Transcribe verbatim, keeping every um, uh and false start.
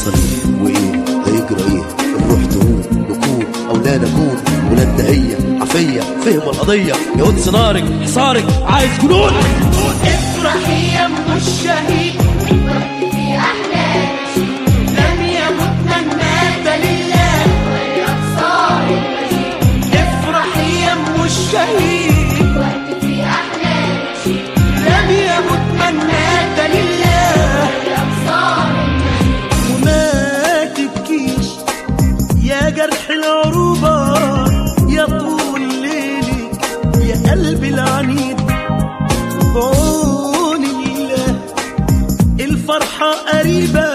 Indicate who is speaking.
Speaker 1: هيحصل ايه وايه هيجرى ايه؟ نروح تقول نكون او لا نكون ولاد هي عافيه فهم القضيه يا قدس نارك حصارك عايز جنون.
Speaker 2: افرحي يا ام الشهيد وقت في احلامك لم يمت من مات لله ولأبصار المجيد. افرحي يا ام الشهيد وقت في احلامك لم يمت من مات لله ولأبصار المجيد.
Speaker 3: وما تبكيش يا جرح العروبة يا طول ليلك يا قلبي العنيد. بعون الله الفرحة قريبة